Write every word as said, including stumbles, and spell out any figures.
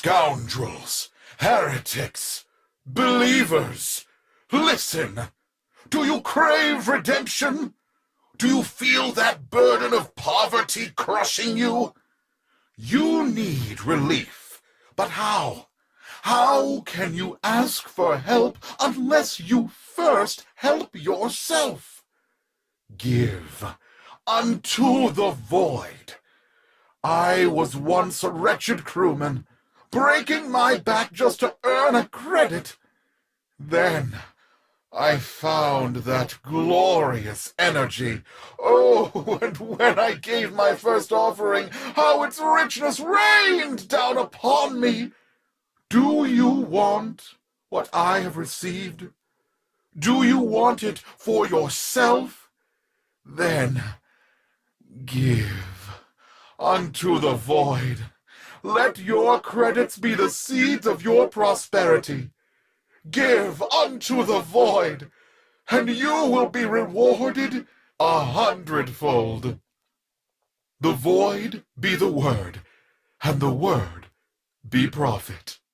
Scoundrels, heretics, believers, listen! Do you crave redemption? Do you feel that burden of poverty crushing you? You need relief, but how? How can you ask for help unless you first help yourself? Give unto the void. I was once a wretched crewman, breaking my back just to earn a credit. Then I found that glorious energy. Oh, and when I gave my first offering, how its richness rained down upon me. Do you want what I have received? Do you want it for yourself? Then give unto the void. Let your credits be the seeds of your prosperity. Give unto the void, and you will be rewarded a hundredfold. The void be the word, and the word be profit.